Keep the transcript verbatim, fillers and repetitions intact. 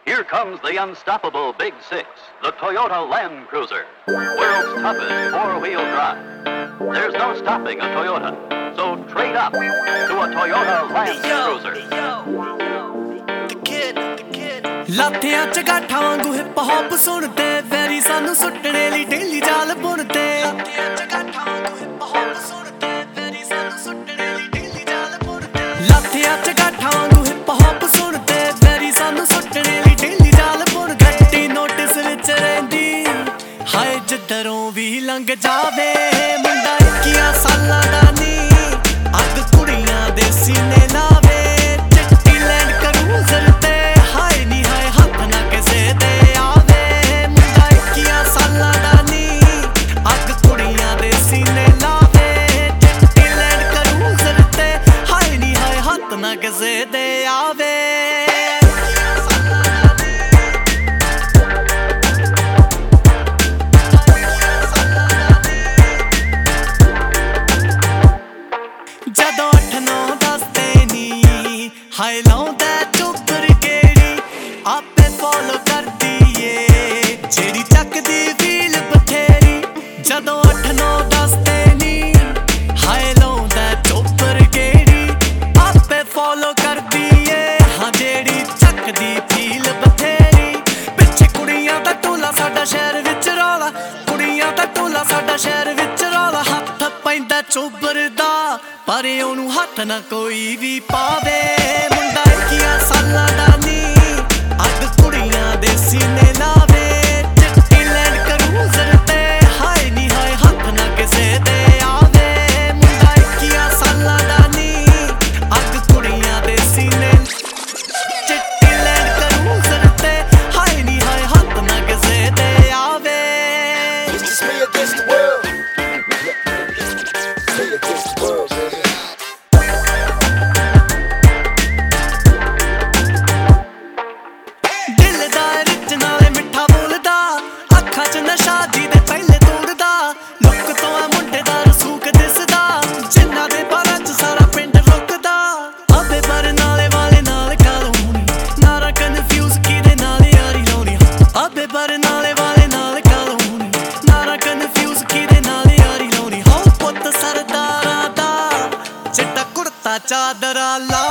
Here comes the unstoppable Big Six, the Toyota Land Cruiser, world's toughest four-wheel drive. There's no stopping a Toyota, so trade up to a Toyota Land Cruiser. The kid, the kid. ਲਾਥਿਆਂ ਚ ਗਾਠਾਂ ਵਾਂਗੂ hip hop ਸੁਣਦੇ very ਸਾਨੂੰ ਸੁੱਟਣੇ ਲਈ daily ਜਾਲ ਬੁਣਦੇ ਲਾਥਿਆਂ ਚ ਗਾਠਾਂ ਵਾਂਗੂ hip hop ਸੁਣਦੇ ਵੈਰੀ ਸਾਨੂੰ ਸੁੱਟਣੇ ਲਈ ਡੇਲੀ ਜਾਲ ਬੁਣਦੇ ਲਾਥਿਆਂ ਚ ਗਾਠਾਂ ਵਾਂਗੂ ਹਿਪ ਹੌਪ ਸੁਣਦੇ ਵੈਰੀ ਸਾਨੂੰ ਸੁੱਟਣੇ ਲਈ ਡੇਲੀ ਜਾਲ ਬੁਣ ਗੱਡੀ ਨੋਟਿਸ ਵਿੱਚ ਰਹਿੰਦੀ ਹਾਏ ਜਿੱਧਰੋਂ ਵੀ ਲੰਘ ਜਾਵੇ ਮੁੰਡਾ ਇੱਕੀਆਂ ਸਾਲਾਂ ਦਾ ਨੀ ਅੱਗ ਕੁੜੀਆਂ ਦੇ ਸੀਨੇ ਲਾਵੇ ਚਿੱਟੀ ਲੈਂਡ ਕਰੂਜ਼ਰ ਤੇ ਹਾਏ ਨੀ ਹਾਏ ਹੱਥ ਨਾ ਕਿਸੇ ਦੇ ਆਵੇ ਮੁੰਡਾ ਇੱਕੀਆਂ ਸਾਲਾਂ ਦਾ ਨੀ ਅੱਗ ਕੁੜੀਆਂ ਦੇ ਸੀਨੇ ਲਾਵੇ ਚਿੱਟੀ ਲੈਂਡ ਕਰੂਜ਼ਰ ਤੇ ਹਾਏ ਨੀ ਹਾਏ ਹੱਥ ਨਾ ਕਿਸੇ ਦੇ ਆਵੇ ਜਦੋਂ ਅੱਠ ਨੌ ਦੱਸਦੇ ਨੀ ਹਾਏ ਲਾਉਂਦਾ ਚੁੱਪਰ ਕਿਹੜੀ ਆਪੇ ਫੋਲੋ ਕਰਦੀ ਏ ਜਿਹੜੀ ਚੱਕਦੀ ਵੀਲ ਬਥੇਰੀ ਜਦੋਂ ਅੱਠ ਨੌ ਦੱਸਦੇ ਨੀ ਹਾਏ ਲਾਉਂਦਾ ਚੁੱਪਰ ਕਿਹੜੀ ਆਪੇ ਫੋਲੋ ਕਰਦੀ ਏ ਹਾਂ ਜਿਹੜੀ ਚੱਕਦੀ ਵੀਲ ਬਥੇਰੀ ਪਿੱਛੇ ਕੁੜੀਆਂ ਦਾ ਟੋਲਾ ਸਾਡਾ ਸ਼ਹਿਰ ਵਿੱਚ ਰੌਲਾ ਕੁੜੀਆਂ ਦਾ ਟੋਲਾ ਸਾਡਾ ਸ਼ਹਿਰ ਵਿੱਚ ਰੌਲਾ ਹੱਥ ਪੈਂਦਾ ਚੋਬਰ ਦਾ ਪਰ ਉਹਨੂੰ ਹੱਥ ਨਾ ਕੋਈ ਵੀ ਪਾਵੇ ਮੁੰਡਾ ਇੱਕੀਆਂ ਸਾਲਾਂ ਦਾ ਨੀ ਅੱਗ ਕੁੜੀਆਂ ਦੇ ਸੀਨੇ ਲਾਵੇ ਚਿੱਟੀ ਲੈਂਡ ਕਰੂਜ਼ਰ ਤੇ ਹਾਏ ਨੀ ਹਾਏ ਹੱਥ ਨਾ ਕਿਸੇ ਦੇ ਆਵੇ ਮੁੰਡਾ ਇੱਕੀਆਂ ਸਾਲਾਂ ਦਾ ਨੀ ਅੱਗ ਕੁੜੀਆਂ ਦੇ ਸੀਨੇ ਚਿੱਟੀ ਲੈਂਡ ਕਰੂਜ਼ਰ ਤੇ ਹਾਏ ਨੀ ਹਾਏ ਹੱਥ ਨਾ ਕਿਸੇ ਦੇ ਆਵੇ ਨਸ਼ਾ ਜੀ ਦੇ ਪਹਿਲੇ ਤੋੜਦਾ ਲੁੱਕ ਤੋਂ ਆ ਮੁੰਡੇ ਦਾ ਰਸੂਕ ਦਿਸਦਾ ਜਿੰਨਾ ਦੇ ਬਾਰਾਂ ਚ ਸਾਰਾ ਪਿੰਡ ਰੁਕਦਾ ਆਬੇ ਪਰ ਨਾਲੇ ਵਾਲੇ ਨਾਲ ਕਾਲੋਨੀ ਨਾਰਾ ਕਨਫਿਊਜ਼ ਕਿਹਦੇ ਨਾਲ ਯਾਰੀ ਲਾਉਣੀ ਆਬੇ ਪਰ ਨਾਲੇ ਵਾਲੇ ਨਾਲ ਕਾਲੋਨੀ ਨਾਰਾ ਕਨਫਿਊਜ਼ ਕਿਹਦੇ ਨਾਲ ਯਾਰੀ ਲਾਉਣੀ ਹੋ ਪੁੱਤ ਸਰਦਾਰਾਂ ਦਾ ਚਿੱਟਾ ਕੁੜਤਾ ਚਾਦਰਾ ਲਾ